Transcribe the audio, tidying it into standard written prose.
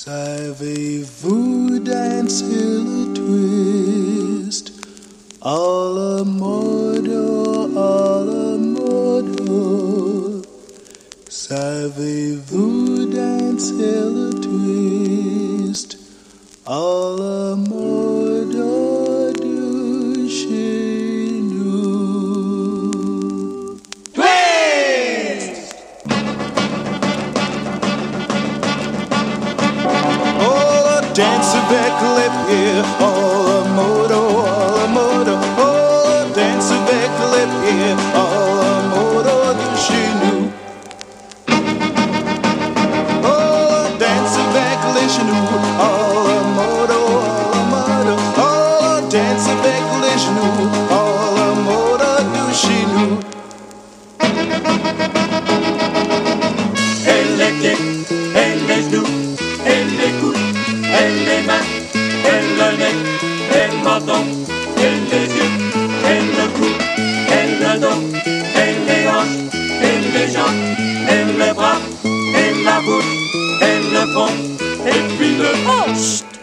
Savez-vous danser le twist? Alla modo, alla modo. Savez-vous danser le twist? Alla modo de chez nous. Twist! Oh, dance avec les pieds, alla modo, alla modo. Oh, dance avec les pieds, alla modo de chez nous. Oh, dance avec les genoux, alla modo, alla modo. Oh, dance avec les genoux, alla modo de chez nous. Et les pieds, et les genoux, et les coudes, et les mains, et le nez, et le menton, et les yeux, et le cou, et le dos, et les hanches, et les jambes, et les bras, et la bouche, et le front, et puis le hanche.